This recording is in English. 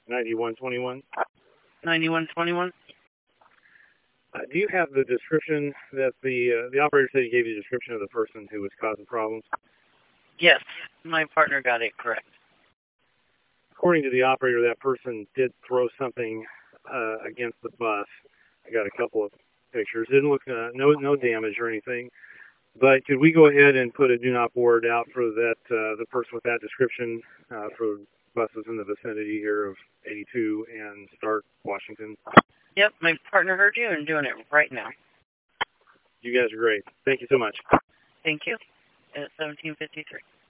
9121. 9121? Do you have the description that the operator said he gave you the description of the person who was causing problems? Yes, my partner got it correct. According to the operator, that person did throw something against the bus. I got a couple of pictures. Didn't look no damage or anything. But could we go ahead and put a do not board out for that the person with that description for buses in the vicinity here of 82 and Stark, Washington? Yep, my partner heard you and doing it right now. You guys are great. Thank you so much. Thank you. At 1753.